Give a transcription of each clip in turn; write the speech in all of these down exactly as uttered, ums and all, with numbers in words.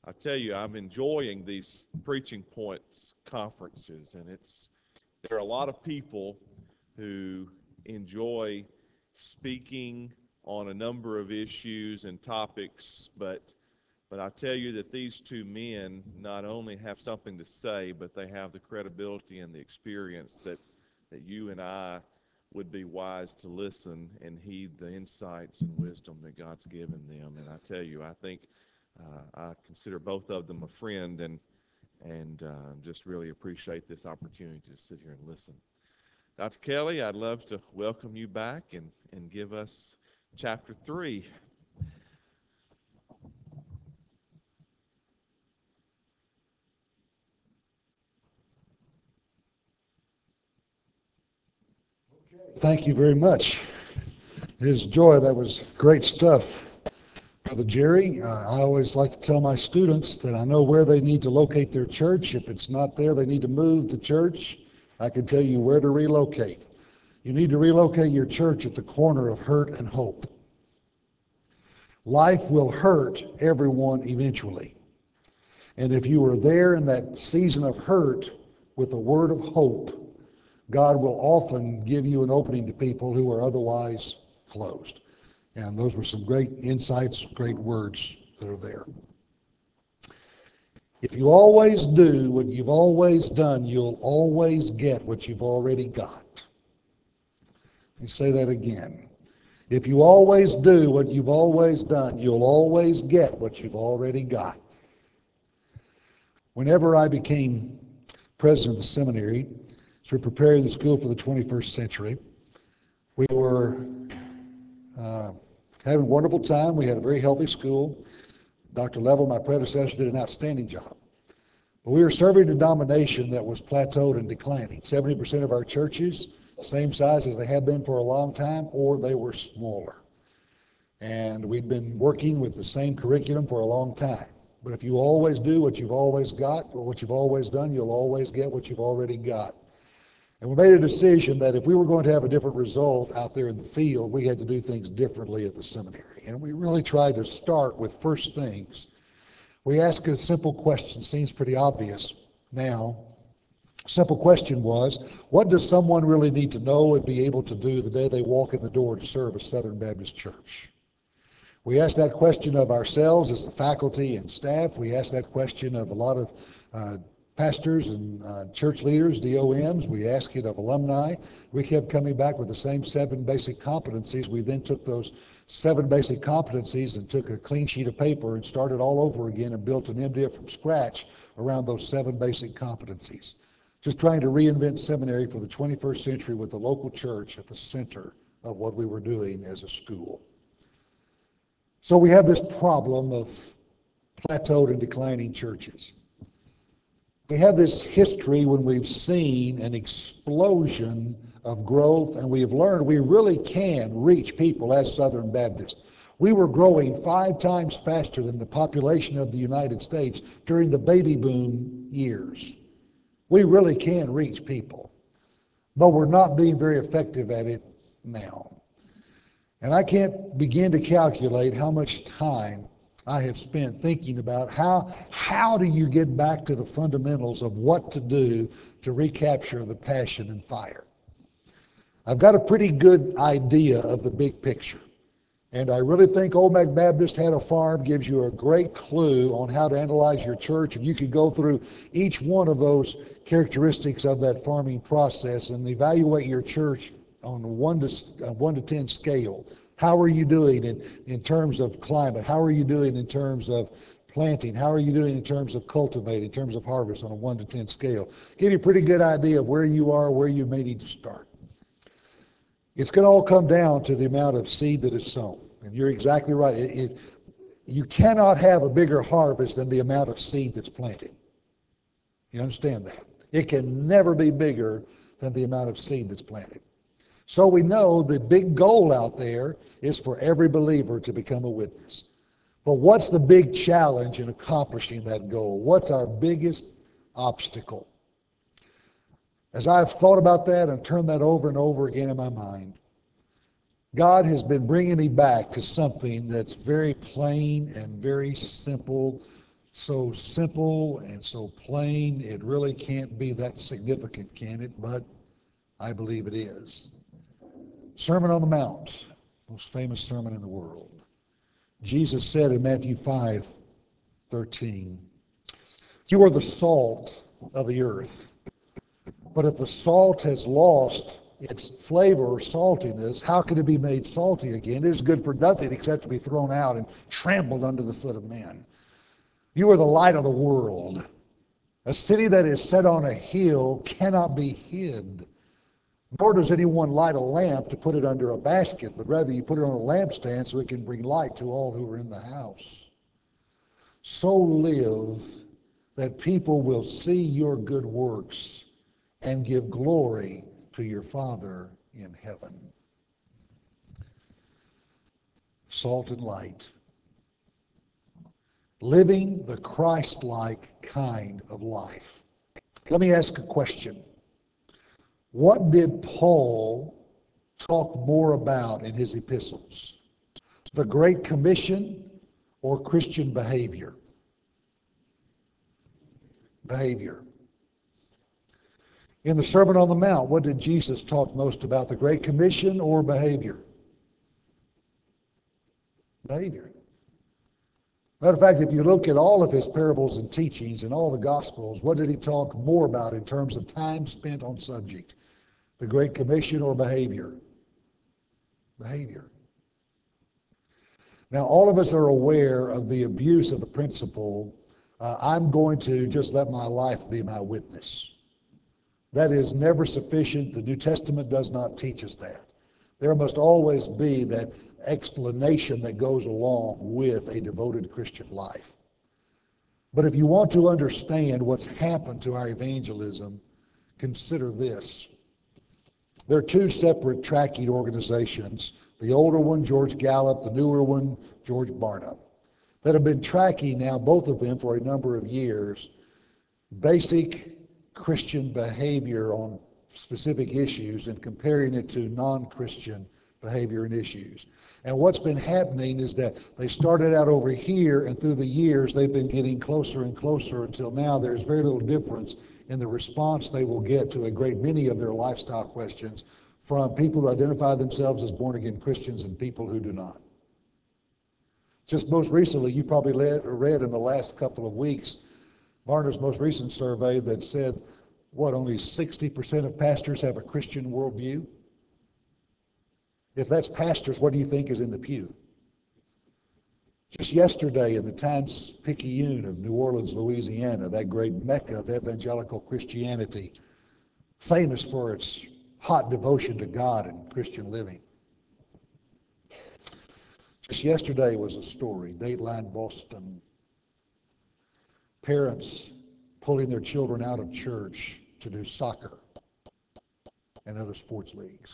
I tell you, I'm enjoying these preaching points conferences, and it's there are a lot of people who enjoy speaking on a number of issues and topics, but but I tell you that these two men not only have something to say, but they have the credibility and the experience that that you and I would be wise to listen and heed the insights and wisdom that God's given them. And I tell you, I think uh, I consider both of them a friend, and and uh, just really appreciate this opportunity to sit here and listen. Doctor Kelly, I'd love to welcome you back and, and give us chapter three. Thank you very much. It is a joy. That was great stuff, Brother Jerry. Uh, I always like to tell my students that I know where they need to locate their church. If it's not there, they need to move the church. I can tell you where to relocate. You need to relocate your church at the corner of hurt and hope. Life will hurt everyone eventually. And if you are there in that season of hurt with a word of hope, God will often give you an opening to people who are otherwise closed. And those were some great insights, great words that are there. If you always do what you've always done, you'll always get what you've already got. Let me say that again. If you always do what you've always done, you'll always get what you've already got. Whenever I became president of the seminary, as we're preparing the school for the twenty-first century, we were uh, having a wonderful time. We had a very healthy school. Doctor Level, my predecessor, did an outstanding job. But we were serving a denomination that was plateaued and declining. seventy percent of our churches, same size as they had been for a long time, or they were smaller. And we'd been working with the same curriculum for a long time. But if you always do what you've always got, or what you've always done, you'll always get what you've already got. And we made a decision that if we were going to have a different result out there in the field, we had to do things differently at the seminary. And we really tried to start with first things. We asked a simple question, seems pretty obvious now. Simple question was, what does someone really need to know and be able to do the day they walk in the door to serve a Southern Baptist church? We asked that question of ourselves as the faculty and staff. We asked that question of a lot of uh, pastors and uh, church leaders, D O Ms. We asked it of alumni. We kept coming back with the same seven basic competencies. We then took those seven basic competencies and took a clean sheet of paper and started all over again and built an M D F from scratch around those seven basic competencies. Just trying to reinvent seminary for the twenty-first century with the local church at the center of what we were doing as a school. So we have this problem of plateaued and declining churches. We have this history when we've seen an explosion of growth, and we have learned we really can reach people as Southern Baptists. We were growing five times faster than the population of the United States during the baby boom years. We really can reach people, but we're not being very effective at it now. And I can't begin to calculate how much time I have spent thinking about how, how do you get back to the fundamentals of what to do to recapture the passion and fire. I've got a pretty good idea of the big picture. And I really think Old Mac Baptist Had a Farm gives you a great clue on how to analyze your church. And you could go through each one of those characteristics of that farming process and evaluate your church on a one to, a one to ten scale. How are you doing in, in terms of climate? How are you doing in terms of planting? How are you doing in terms of cultivating, in terms of harvest on a one to ten scale? Give you a pretty good idea of where you are, where you may need to start. It's going to all come down to the amount of seed that is sown. And you're exactly right. It, it, you cannot have a bigger harvest than the amount of seed that's planted. You understand that? It can never be bigger than the amount of seed that's planted. So we know the big goal out there is for every believer to become a witness. But what's the big challenge in accomplishing that goal? What's our biggest obstacle? As I've thought about that and turned that over and over again in my mind, God has been bringing me back to something that's very plain and very simple, So simple and so plain, it really can't be that significant, can it? But I believe it is. Sermon on the Mount, most famous sermon in the world. Jesus said in Matthew five thirteen, "You are the salt of the earth. But if the salt has lost its flavor or saltiness, how can it be made salty again? It is good for nothing except to be thrown out and trampled under the foot of men. You are the light of the world. A city that is set on a hill cannot be hid. Nor does anyone light a lamp to put it under a basket, but rather you put it on a lampstand so it can bring light to all who are in the house. So live that people will see your good works and give glory to your Father in heaven." Salt and light. Living the Christ-like kind of life. Let me ask a question. What did Paul talk more about in his epistles? The Great Commission or Christian behavior? Behavior. In the Sermon on the Mount, what did Jesus talk most about? The Great Commission or behavior? Behavior. Matter of fact, if you look at all of his parables and teachings in all the Gospels, what did he talk more about in terms of time spent on subject? The Great Commission or behavior? Behavior. Now, all of us are aware of the abuse of the principle, uh, I'm going to just let my life be my witness. That is never sufficient. The New Testament does not teach us that. There must always be that explanation that goes along with a devoted Christian life. But if you want to understand what's happened to our evangelism, consider this. There are two separate tracking organizations, the older one, George Gallup, the newer one, George Barna, that have been tracking now, both of them for a number of years, basic Christian behavior on specific issues and comparing it to non-Christian behavior and issues. And what's been happening is that they started out over here, and through the years they've been getting closer and closer until now there's very little difference in the response they will get to a great many of their lifestyle questions from people who identify themselves as born-again Christians and people who do not. Just most recently, you probably read in the last couple of weeks, Barna's most recent survey that said, what, only sixty percent of pastors have a Christian worldview? If that's pastors, what do you think is in the pew? Just yesterday in the Times-Picayune of New Orleans, Louisiana, that great mecca of evangelical Christianity, famous for its hot devotion to God and Christian living. Just yesterday was a story, Dateline Boston. Parents pulling their children out of church to do soccer and other sports leagues.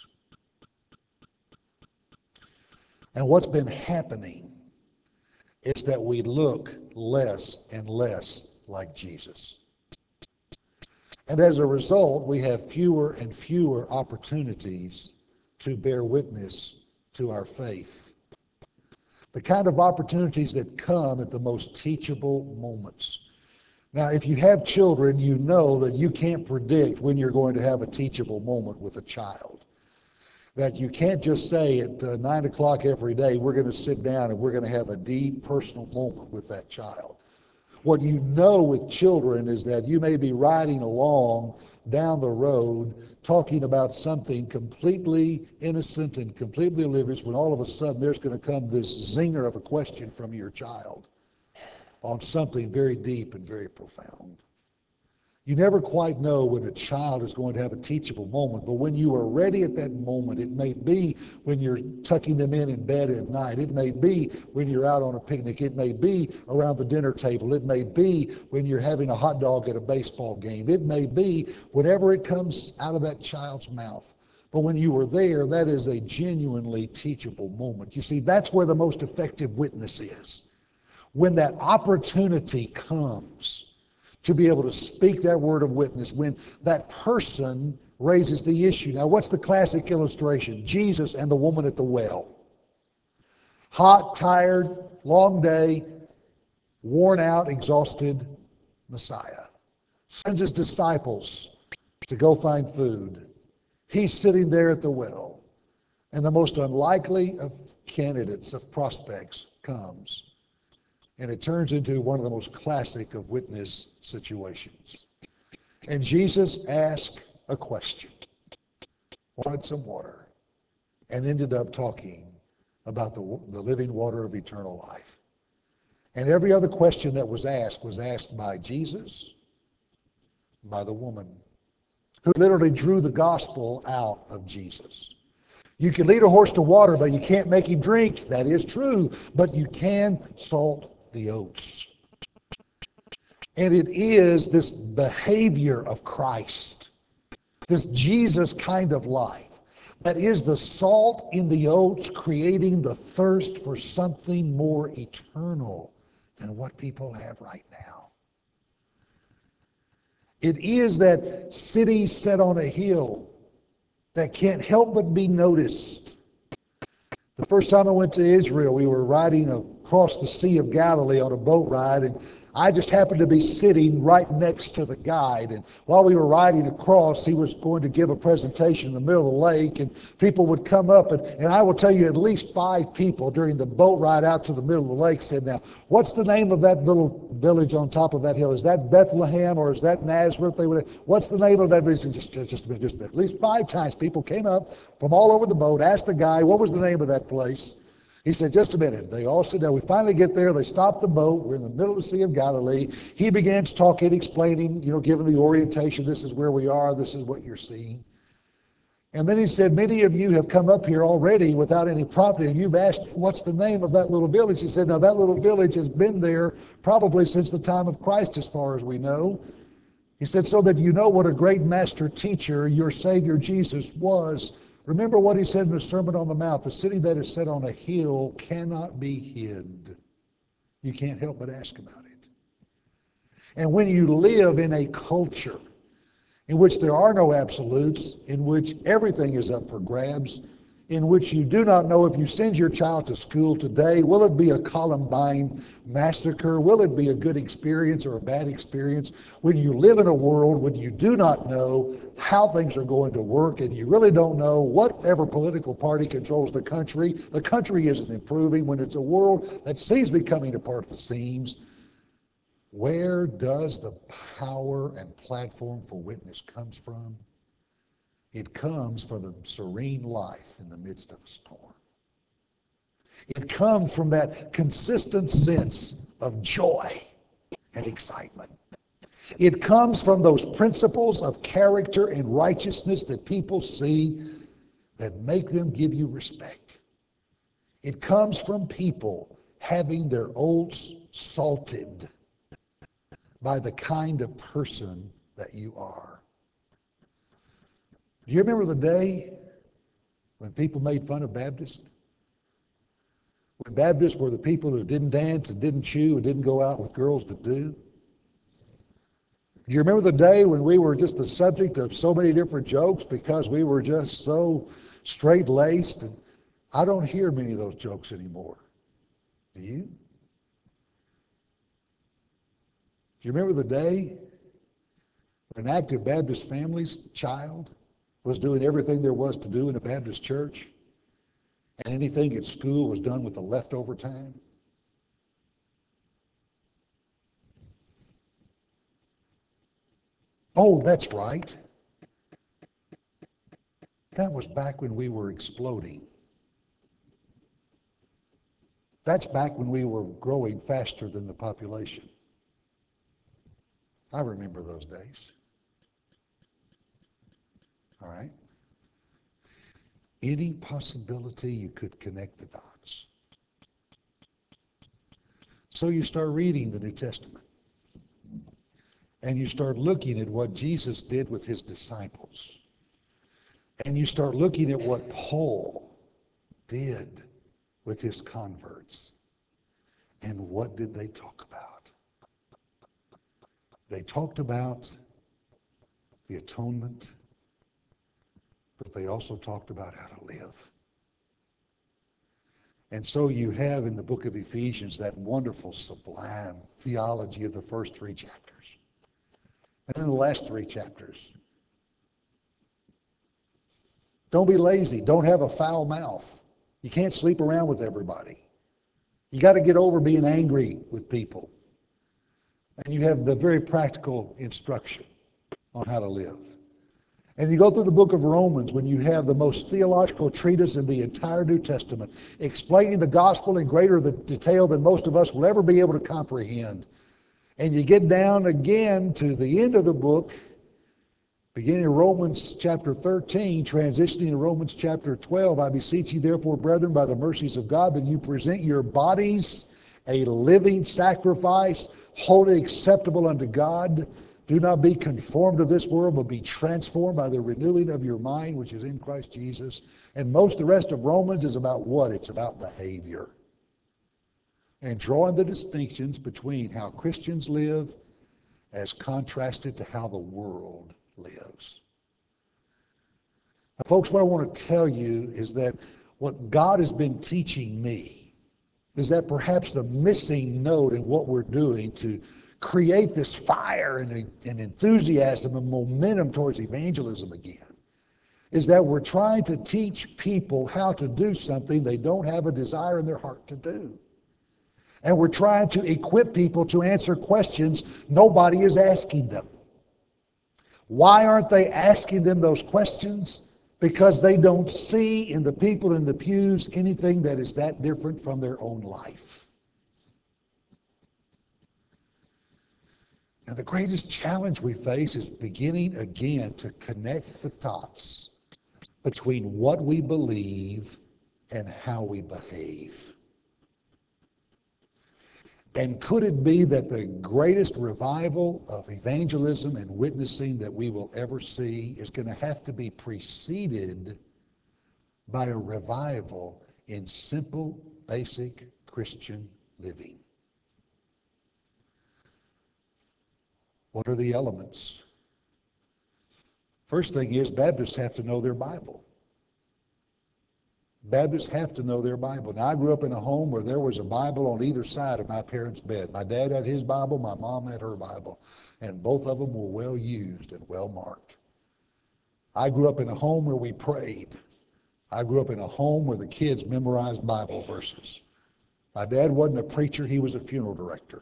And what's been happening is that we look less and less like Jesus. And as a result, we have fewer and fewer opportunities to bear witness to our faith. The kind of opportunities that come at the most teachable moments. Now, if you have children, you know that you can't predict when you're going to have a teachable moment with a child. That you can't just say at uh, nine o'clock every day, we're going to sit down and we're going to have a deep personal moment with that child. What you know with children is that you may be riding along down the road talking about something completely innocent and completely oblivious when all of a sudden there's going to come this zinger of a question from your child on something very deep and very profound. You never quite know when a child is going to have a teachable moment, but when you are ready at that moment, it may be when you're tucking them in in bed at night. It may be when you're out on a picnic. It may be around the dinner table. It may be when you're having a hot dog at a baseball game. It may be whenever it comes out of that child's mouth. But when you were there, that is a genuinely teachable moment. You see, that's where the most effective witness is. When that opportunity comes to be able to speak that word of witness, when that person raises the issue. Now, what's the classic illustration? Jesus and the woman at the well. Hot, tired, long day, worn out, exhausted Messiah. Sends his disciples to go find food. He's sitting there at the well, and the most unlikely of candidates, of prospects, comes. And it turns into one of the most classic of witness situations. And Jesus asked a question, wanted some water, and ended up talking about the, the living water of eternal life. And every other question that was asked was asked by Jesus, by the woman, who literally drew the gospel out of Jesus. You can lead a horse to water, but you can't make him drink. That is true, but you can salt the oats. And it is this behavior of Christ, this Jesus kind of life, that is the salt in the oats, creating the thirst for something more eternal than what people have right now. It is that city set on a hill that can't help but be noticed. The first time I went to Israel, we were riding across the Sea of Galilee on a boat ride, and I just happened to be sitting right next to the guide. And while we were riding across, he was going to give a presentation in the middle of the lake, and people would come up. And, and I will tell you, at least five people during the boat ride out to the middle of the lake said, "Now, what's the name of that little village on top of that hill? Is that Bethlehem or is that Nazareth?" They would, "What's the name of that village?" Just, just, just a minute, just a minute. At least five times people came up from all over the boat, asked the guy, what was the name of that place? He said, "Just a minute." They all sit down. We finally get there. They stop the boat. We're in the middle of the Sea of Galilee. He begins talking, explaining, you know, giving the orientation. This is where we are. This is what you're seeing. And then he said, "Many of you have come up here already without any property, and you've asked, what's the name of that little village?" He said, "Now, that little village has been there probably since the time of Christ, as far as we know." He said, "So that you know what a great master teacher your Savior Jesus was. Remember what he said in the Sermon on the Mount, the city that is set on a hill cannot be hid." You can't help but ask about it. And when you live in a culture in which there are no absolutes, in which everything is up for grabs, in which you do not know if you send your child to school today, will it be a Columbine massacre? Will it be a good experience or a bad experience? When you live in a world when you do not know how things are going to work, and you really don't know whatever political party controls the country, the country isn't improving, when it's a world that seems to be coming apart at the seams, where does the power and platform for witness comes from? It comes from the serene life in the midst of a storm. It comes from that consistent sense of joy and excitement. It comes from those principles of character and righteousness that people see that make them give you respect. It comes from people having their oats salted by the kind of person that you are. Do you remember the day when people made fun of Baptists? When Baptists were the people who didn't dance and didn't chew and didn't go out with girls that do? Do you remember the day when we were just the subject of so many different jokes because we were just so straight-laced? And I don't hear many of those jokes anymore. Do you? Do you remember the day when an active Baptist family's child was doing everything there was to do in a Baptist church, and anything at school was done with the leftover time? Oh, that's right. That was back when we were exploding. That's back when we were growing faster than the population. I remember those days. All right? Any possibility you could connect the dots. So you start reading the New Testament. And you start looking at what Jesus did with his disciples. And you start looking at what Paul did with his converts. And what did they talk about? They talked about the atonement, but they also talked about how to live. And so you have in the book of Ephesians that wonderful, sublime theology of the first three chapters. And then the last three chapters. Don't be lazy. Don't have a foul mouth. You can't sleep around with everybody. You got to get over being angry with people. And you have the very practical instruction on how to live. And you go through the book of Romans when you have the most theological treatise in the entire New Testament, explaining the gospel in greater detail than most of us will ever be able to comprehend. And you get down again to the end of the book, beginning in Romans chapter thirteen, transitioning to Romans chapter twelve. I beseech you therefore, brethren, by the mercies of God, that you present your bodies a living sacrifice, wholly acceptable unto God. Do not be conformed to this world, but be transformed by the renewing of your mind, which is in Christ Jesus. And most of the rest of Romans is about what? It's about behavior. And drawing the distinctions between how Christians live as contrasted to how the world lives. Now, folks, what I want to tell you is that what God has been teaching me is that perhaps the missing note in what we're doing to create this fire and, and enthusiasm and momentum towards evangelism again is that we're trying to teach people how to do something they don't have a desire in their heart to do. And we're trying to equip people to answer questions nobody is asking them. Why aren't they asking them those questions? Because they don't see in the people in the pews anything that is that different from their own life. And the greatest challenge we face is beginning again to connect the dots between what we believe and how we behave. And could it be that the greatest revival of evangelism and witnessing that we will ever see is going to have to be preceded by a revival in simple, basic Christian living? What are the elements? First thing is, Baptists have to know their Bible. Baptists have to know their Bible. Now, I grew up in a home where there was a Bible on either side of my parents' bed. My dad had his Bible, my mom had her Bible, and both of them were well used and well marked. I grew up in a home where we prayed. I grew up in a home where the kids memorized Bible verses. My dad wasn't a preacher, he was a funeral director.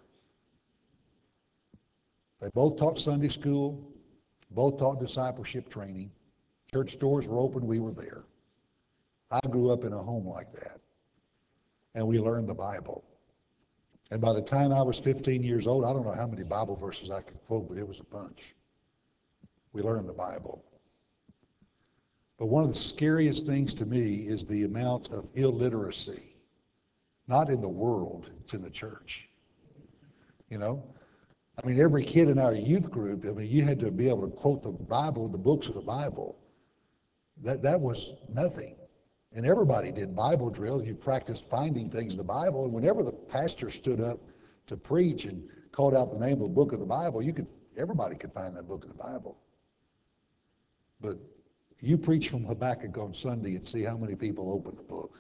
They both taught Sunday school, both taught discipleship training. Church doors were open, we were there. I grew up in a home like that, and we learned the Bible. And by the time I was fifteen years old, I don't know how many Bible verses I could quote, but it was a bunch. We learned the Bible. But one of the scariest things to me is the amount of illiteracy, not in the world, it's in the church. You know? I mean, every kid in our youth group, I mean, you had to be able to quote the Bible, the books of the Bible. That, that was nothing. And everybody did Bible drills. You practiced finding things in the Bible. And whenever the pastor stood up to preach and called out the name of the book of the Bible, you could, everybody could find that book of the Bible. But you preach from Habakkuk on Sunday and see how many people open the book.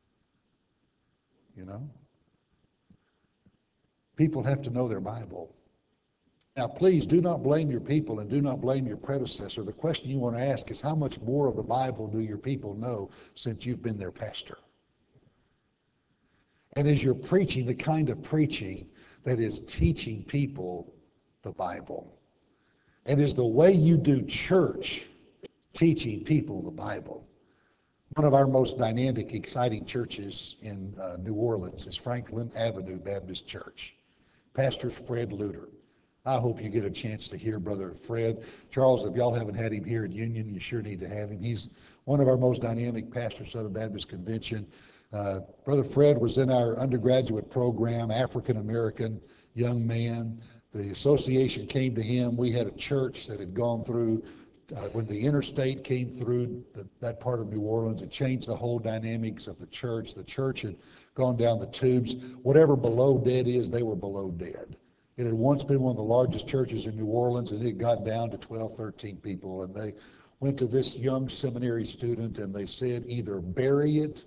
You know? People have to know their Bible. Now, please do not blame your people and do not blame your predecessor. The question you want to ask is, how much more of the Bible do your people know since you've been their pastor? And is your preaching the kind of preaching that is teaching people the Bible? And is the way you do church teaching people the Bible? One of our most dynamic, exciting churches in uh, New Orleans is Franklin Avenue Baptist Church. Pastor's Fred Luter. I hope you get a chance to hear Brother Fred. Charles, if y'all haven't had him here at Union, you sure need to have him. He's one of our most dynamic pastors, Southern Baptist Convention. Uh, Brother Fred was in our undergraduate program, African-American young man. The association came to him. We had a church that had gone through, uh, when the interstate came through the, that part of New Orleans, it changed the whole dynamics of the church. The church had gone down the tubes. Whatever below dead is, they were below dead. It had once been one of the largest churches in New Orleans, and it got down to twelve, thirteen people. And they went to this young seminary student, and they said, either bury it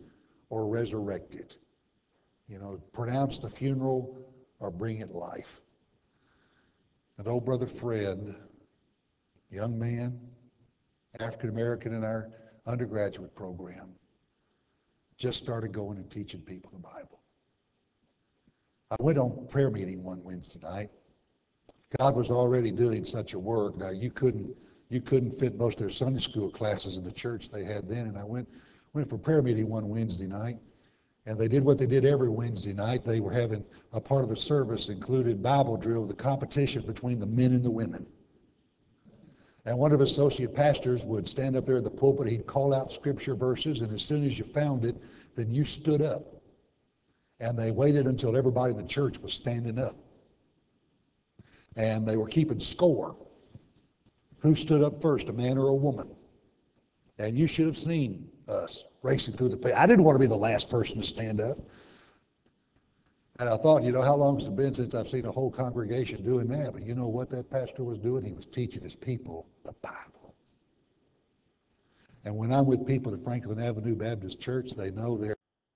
or resurrect it. You know, pronounce the funeral or bring it life. And old brother Fred, young man, African American in our undergraduate program, just started going and teaching people the Bible. I went on prayer meeting one Wednesday night. God was already doing such a work. Now you couldn't you couldn't fit most of their Sunday school classes in the church they had then. And I went went for prayer meeting one Wednesday night, and they did what they did every Wednesday night. They were having a part of the service included Bible drill, the competition between the men and the women. And one of the associate pastors would stand up there at the pulpit. He'd call out scripture verses, and as soon as you found it, then you stood up. And they waited until everybody in the church was standing up. And they were keeping score. Who stood up first, a man or a woman? And you should have seen us racing through the pit. I didn't want to be the last person to stand up. And I thought, you know, how long has it been since I've seen a whole congregation doing that? But you know what that pastor was doing? He was teaching his people the Bible. And when I'm with people at Franklin Avenue Baptist Church, they know they're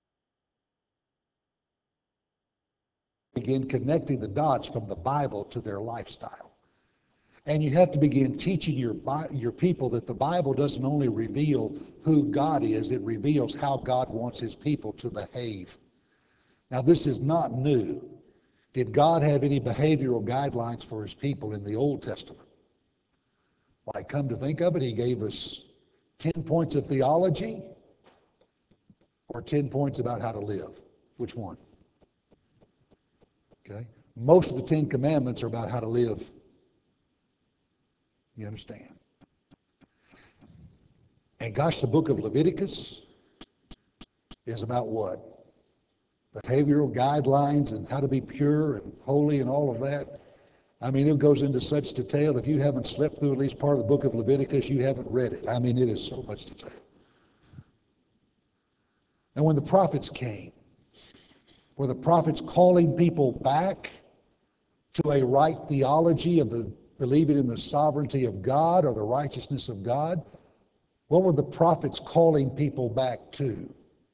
begin connecting the dots from the Bible to their lifestyle. And you have to begin teaching your, your people that the Bible doesn't only reveal who God is, it reveals how God wants his people to behave. Now, this is not new. Did God have any behavioral guidelines for his people in the Old Testament? Like, come to think of it, he gave us ten points of theology or ten points about how to live. Which one? Okay. Most of the Ten Commandments are about how to live. You understand? And gosh, the book of Leviticus is about what? Behavioral guidelines and how to be pure and holy and all of that. I mean, it goes into such detail. If you haven't slept through at least part of the book of Leviticus, you haven't read it. I mean, it is so much detail. And when the prophets came, were the prophets calling people back to a right theology of the believing in the sovereignty of God or the righteousness of God? What were the prophets calling people back to?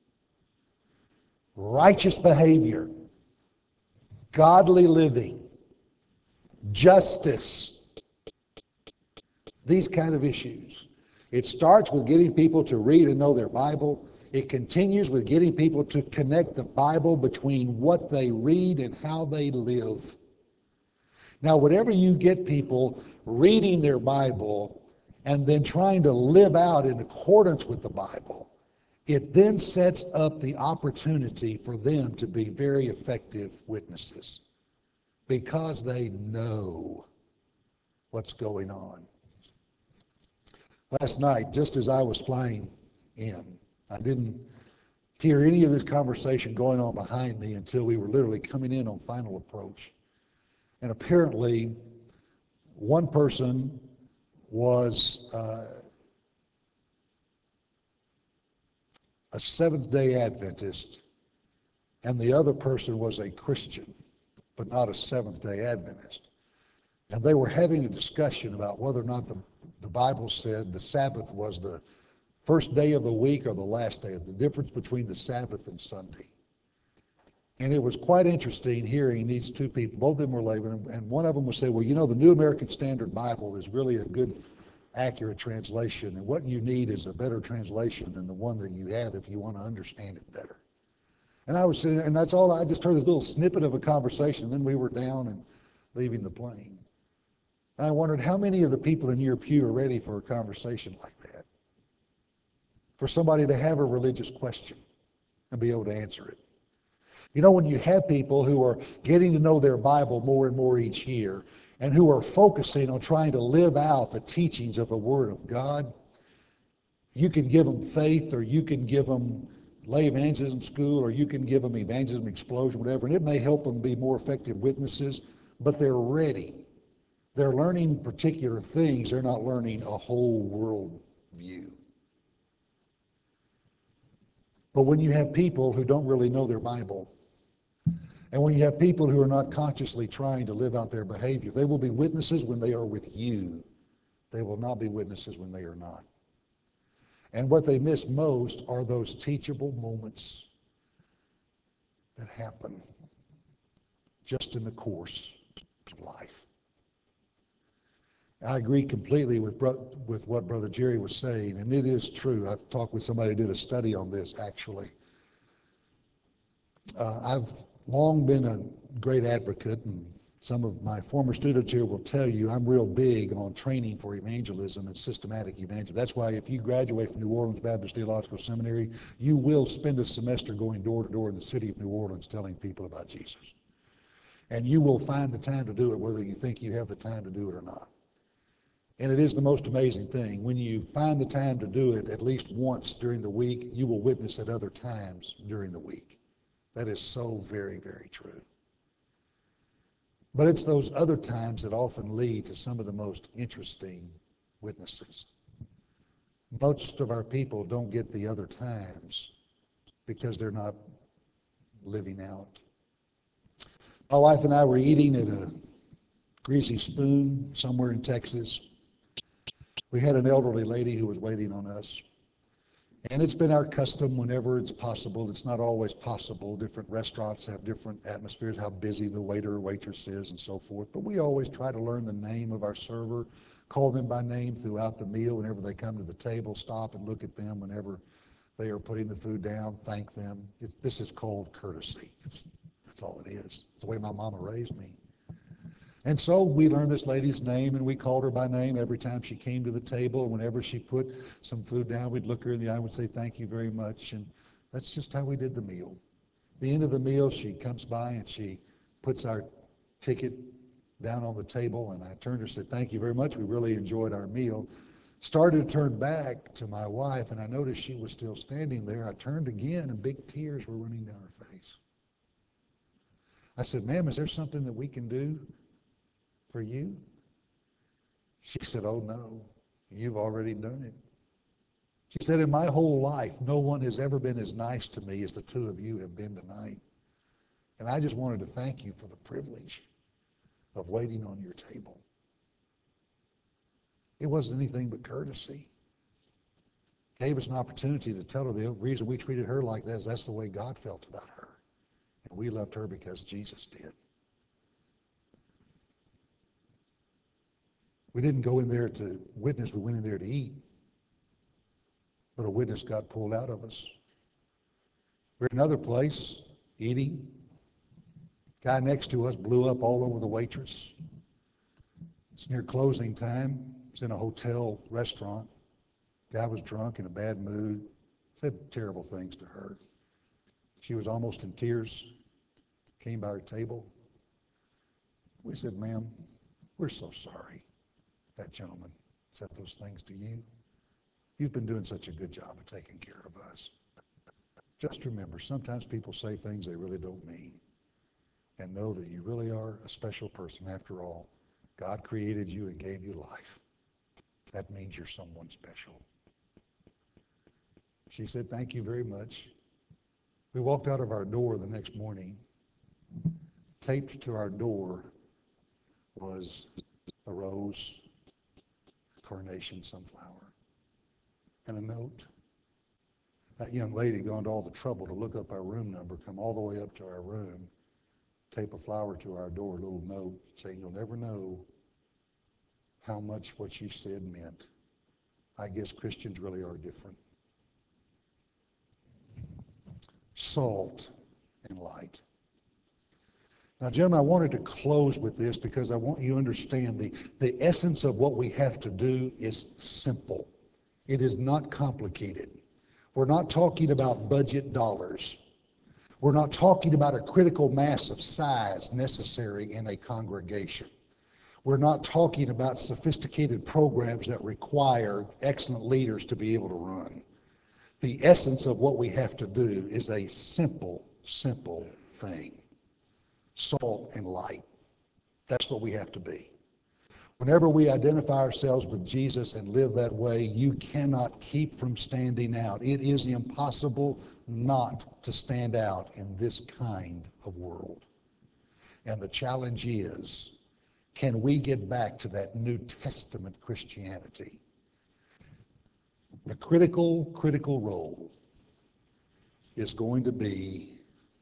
Righteous behavior, godly living, justice, these kind of issues. It starts with getting people to read and know their Bible. It continues with getting people to connect the Bible between what they read and how they live. Now, whenever you get people reading their Bible and then trying to live out in accordance with the Bible, it then sets up the opportunity for them to be very effective witnesses because they know what's going on. Last night, just as I was flying in, I didn't hear any of this conversation going on behind me until we were literally coming in on final approach. And apparently, one person was uh, a Seventh-day Adventist, and the other person was a Christian, but not a Seventh-day Adventist. And they were having a discussion about whether or not the, the Bible said the Sabbath was the first day of the week or the last day, the difference between the Sabbath and Sunday. And it was quite interesting hearing these two people, both of them were laboring, and one of them would say, well, you know, the New American Standard Bible is really a good, accurate translation, and what you need is a better translation than the one that you have if you want to understand it better. And I was sitting there, and that's all, I just heard this little snippet of a conversation, and then we were down and leaving the plane. And I wondered how many of the people in your pew are ready for a conversation like that? For somebody to have a religious question and be able to answer it. You know, when you have people who are getting to know their Bible more and more each year and who are focusing on trying to live out the teachings of the Word of God, you can give them faith, or you can give them lay evangelism school, or you can give them evangelism explosion, whatever, and it may help them be more effective witnesses, but they're ready. They're learning particular things. They're not learning a whole world view. But when you have people who don't really know their Bible, and when you have people who are not consciously trying to live out their behavior, they will be witnesses when they are with you. They will not be witnesses when they are not. And what they miss most are those teachable moments that happen just in the course of life. I agree completely with, bro- with what Brother Jerry was saying, and it is true. I've talked with somebody who did a study on this, actually. Uh, I've long been a great advocate, and some of my former students here will tell you I'm real big on training for evangelism and systematic evangelism. That's why if you graduate from New Orleans Baptist Theological Seminary, you will spend a semester going door to door in the city of New Orleans telling people about Jesus. And you will find the time to do it whether you think you have the time to do it or not. And it is the most amazing thing. When you find the time to do it at least once during the week, you will witness at other times during the week. That is so very, very true. But it's those other times that often lead to some of the most interesting witnesses. Most of our people don't get the other times because they're not living out. My wife and I were eating at a Greasy Spoon somewhere in Texas. We had an elderly lady who was waiting on us. And it's been our custom whenever it's possible. It's not always possible. Different restaurants have different atmospheres, how busy the waiter or waitress is and so forth. But we always try to learn the name of our server, call them by name throughout the meal. Whenever they come to the table, stop and look at them whenever they are putting the food down, thank them. It's, this is called courtesy. It's, that's all it is. It's the way my mama raised me. And so we learned this lady's name, and we called her by name every time she came to the table. Whenever she put some food down, we'd look her in the eye and would say, thank you very much. And that's just how we did the meal. At the end of the meal, she comes by and she puts our ticket down on the table, and I turned to her and said, thank you very much. We really enjoyed our meal. Started to turn back to my wife, and I noticed she was still standing there. I turned again, and big tears were running down her face. I said, ma'am, is there something that we can do for you? She said, oh no, you've already done it. She said, in my whole life, no one has ever been as nice to me as the two of you have been tonight. And I just wanted to thank you for the privilege of waiting on your table. It wasn't anything but courtesy. Gave us an opportunity to tell her the reason we treated her like that is that's the way God felt about her. And we loved her because Jesus did. We didn't go in there to witness, we went in there to eat. But a witness got pulled out of us. We're in another place, eating. Guy next to us blew up all over the waitress. It's near closing time. It's in a hotel restaurant. Guy was drunk, in a bad mood, said terrible things to her. She was almost in tears, came by our table. We said, ma'am, we're so sorry that gentleman said those things to you. You've been doing such a good job of taking care of us. Just remember, sometimes people say things they really don't mean. And know that you really are a special person. After all, God created you and gave you life. That means you're someone special. She said, thank you very much. We walked out of our door the next morning. Taped to our door was a rose, a carnation sunflower, and a note. That young lady had gone to all the trouble to look up our room number, come all the way up to our room, tape a flower to our door, a little note saying, you'll never know how much what you said meant. I guess Christians really are different. Salt and light. Now, gentlemen, I wanted to close with this because I want you to understand the, the essence of what we have to do is simple. It is not complicated. We're not talking about budget dollars. We're not talking about a critical mass of size necessary in a congregation. We're not talking about sophisticated programs that require excellent leaders to be able to run. The essence of what we have to do is a simple, simple thing. Salt and light. That's what we have to be. Whenever we identify ourselves with Jesus and live that way, you cannot keep from standing out. It is impossible not to stand out in this kind of world. And the challenge is, can we get back to that New Testament Christianity? The critical, critical role is going to be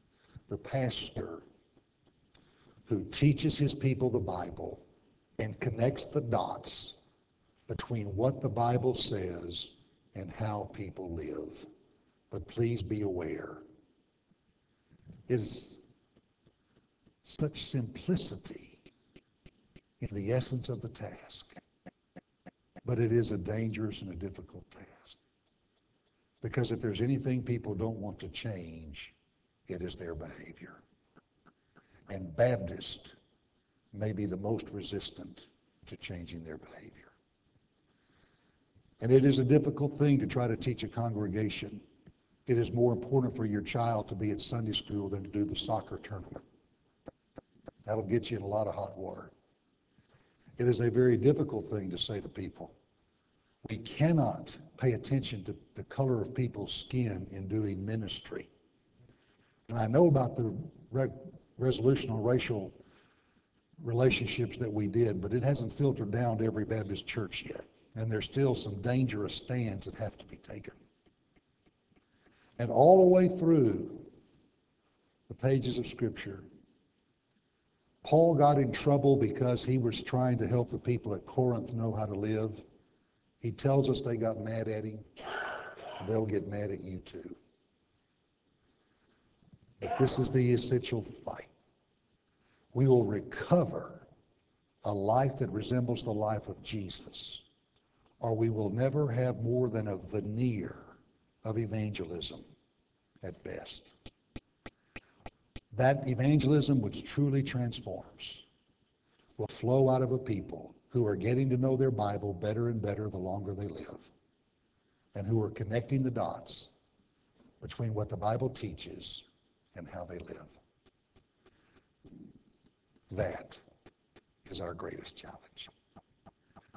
the pastor who teaches his people the Bible and connects the dots between what the Bible says and how people live. But please be aware, it is such simplicity in the essence of the task, but it is a dangerous and a difficult task. Because if there's anything people don't want to change, it is their behavior. And Baptists may be the most resistant to changing their behavior. And it is a difficult thing to try to teach a congregation. It is more important for your child to be at Sunday school than to do the soccer tournament. That'll get you in a lot of hot water. It is a very difficult thing to say to people. We cannot pay attention to the color of people's skin in doing ministry. And I know about the re- resolution on racial relationships that we did, but it hasn't filtered down to every Baptist church yet. And there's still some dangerous stands that have to be taken. And all the way through the pages of Scripture, Paul got in trouble because he was trying to help the people at Corinth know how to live. He tells us they got mad at him. They'll get mad at you too. But this is the essential fight. We will recover a life that resembles the life of Jesus, or we will never have more than a veneer of evangelism at best. That evangelism, which truly transforms, will flow out of a people who are getting to know their Bible better and better the longer they live, and who are connecting the dots between what the Bible teaches and how they live. That is our greatest challenge.